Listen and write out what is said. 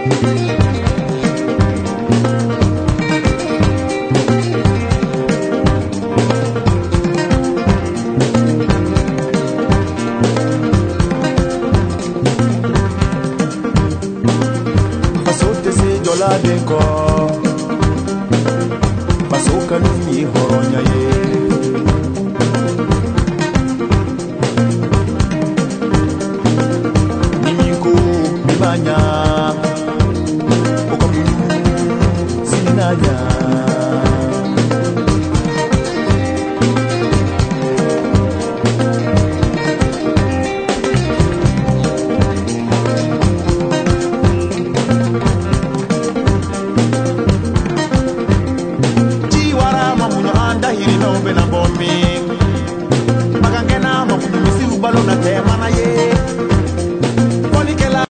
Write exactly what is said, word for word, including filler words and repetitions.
Denko Basoka ni horonya ye Nimiko mibanya Okamu sinanya Bena bombi Magangena mamunumisi ubalo na tema na ye